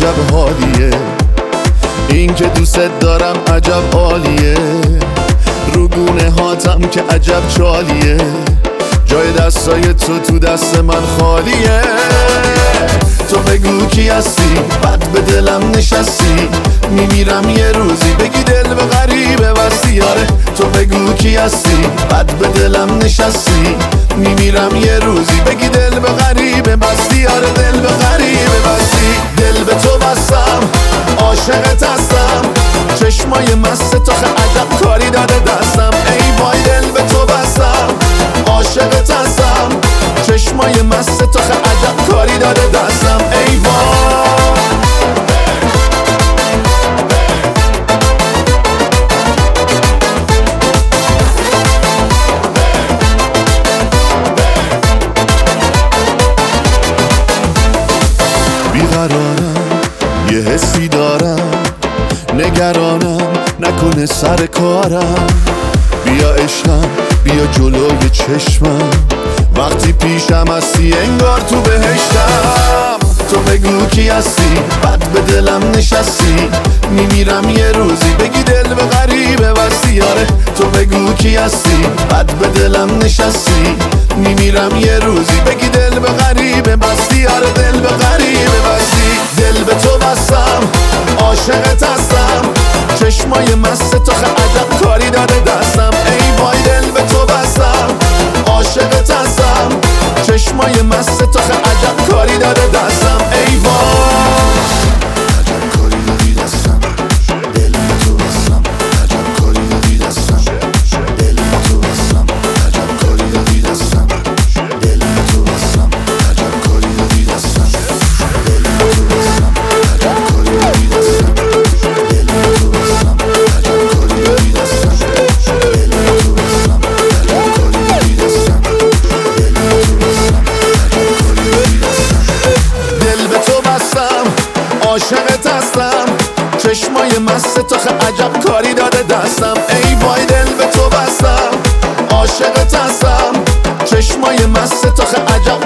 عجب حالیه، این که دوست دارم عجب عالیه، رو گونه هاتم که عجب چالیه، جای دستای تو دست من خالیه. تو بگو کی هستی، بد به دلم نشستی، میمیرم یه روزی بگی دل به غریبه بستی. آره تو بگو کی هستی، بد به دلم نشستی، میمیرم یه روزی بگی دل به غریبه بستی. آره دل به غریبه بستی، دل به تو بستم، عاشقت هستم، چشمای مست تو عجب کاری داده دستم. ای وای دل به تو بستم، عاشقت هستم، چشمای مست تو عجب کاری داده دستم. ای وای بیقرارم، یه حسی دارم، نگرانم نکنه سر کارم. بیا عشقم، بیا جلوی چشمم، وقتی پیشم هستی انگار تو بهشتم. تو بگو کی هستی، بد به دلم نشستی، میمیرم یه روزی بگی دل به غریبه بستی. آره تو بگو کی هستی، بد به دلم نشستی، میمیرم یه روزی بگی دل به غریبه بستی. آره دل به غریبه بستی، دل به تو بستم، عاشقت هستم، چشمای مست تو عجب کاری داده دستم. ای وای دل به تو بستم، عاشقت هستم، چشمای مست تو عجب کاری داده دستم. ای وای عجب کاری دادی دستم، دل به تو بستم، عجب کاری دادی دستم، دل به تو بستم، عجب کاری دادی دستم، دل به تو بستم، عجب کاری دادی دستم، دل به تو بستم، عجب کاری دادی دستم، دل به تو بستم، عجب کاری دادی دستم، دل به تو بستم، عجب کاری دادی دستم، دل به تو بستم، عجب کاری دادی دستم. دل به تو بستم، عاشقت هستم، چشمای مست تو عجب کاری داده دستم. ای وای دل به تو بستم، عاشقت هستم، چشمای مست تو عجب